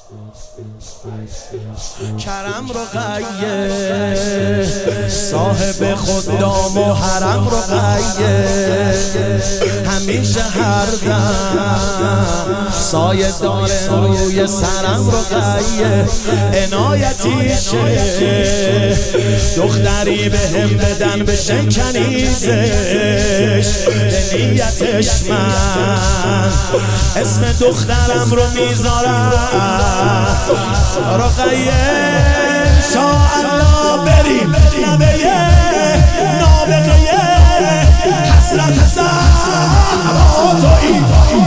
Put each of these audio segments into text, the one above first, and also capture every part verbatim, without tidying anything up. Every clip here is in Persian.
کرم رقیه صاحب خدام و حرم رقیه همیشه هر دم سایه داره روی سرم رقیه عنایتیشه دختری به هم بدن بشن کنیزش به نیتش من اسم دخترم رو میذارم رقیه انشاءالله بریم نبیه نابغیه حسرت زهرا تویی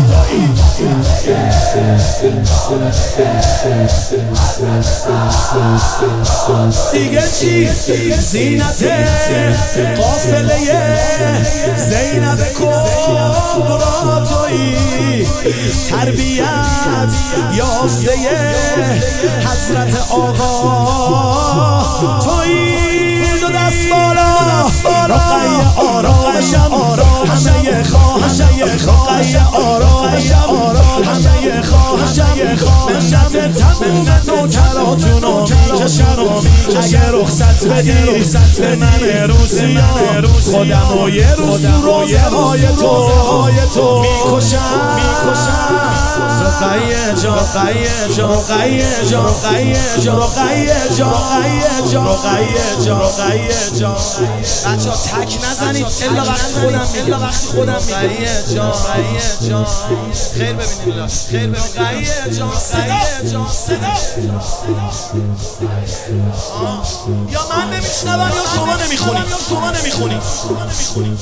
دیگه چی زینت قافله زینب کبرا تویی تربیت یافته حضرت آقا تویی دو دست بالا رقیه آرامشم همه خواهشم رقیه آرامشم همه خواهشم منت تموم نوکراتونو میکشم اگه رخصت بدی به من روزیان خودم و یه روز روزه های تو میکشم رقیه جان رقیه جان رقیه جان رقیه جان رقیه جان رقیه جان رقیه جان رقیه جان بچه‌ها تک نزنید الا وقتی خودم الا وقتی خودم رقیه جان رقیه جان خیر ببینید خیر ببینید رقیه جان رقیه جان صدا یا من نمیشنوم یا شما نمیخونید یا شما نمیخونید شما نمیخونید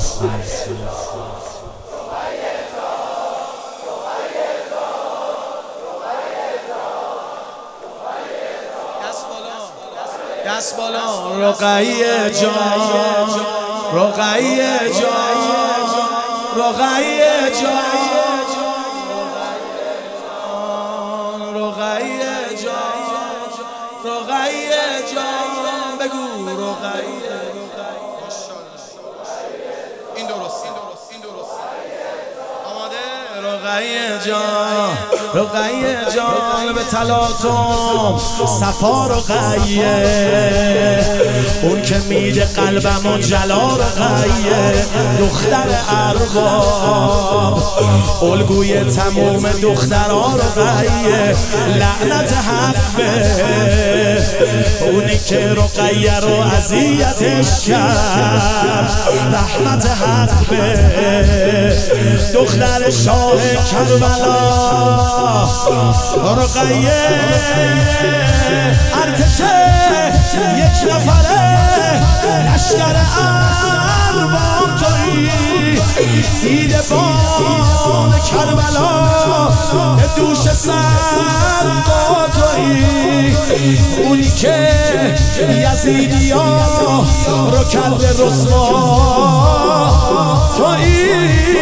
دست بالا رقیه جان رقیه جان رقیه جان رقیه جان رقیه جان بگو رقیه این درست این درست این درست آماده رقیه جان رقیه جان به تلاطم صفا رقیه اون که میده قلبم و جلا رقیه دختر ارباب الگوی تموم دخترها رقیه لعنت حقه اونی که رقیه رو اذیتش کرد رحمت حقه دختر شاه کربلا رقیه ارتشه یک نفره لشکر ارباب تویی دیده بان کربلا دوش سرقا تویی اونی که یزیدی ها رو کرده رسوا تویی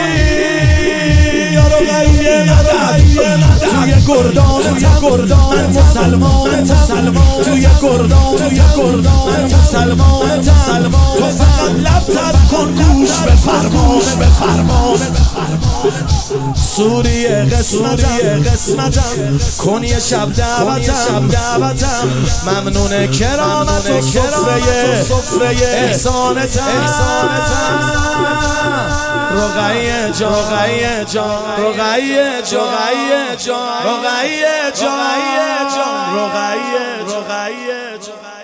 رقیه مدد توی گردان گردان مسلمان مسلمان توی گردان توی گردان مسلمان مسلمان تو فقط لب تب کن گوش به فرمان به فرمان سوریه قسمتم قسمتم کن یه شب دعوتم دعوتم ممنون کرامت و سفره سفره احسانتم رقیه جان رقیه جان رقیه جان رقیه جان رقیه جان رقیه جان رقیه جان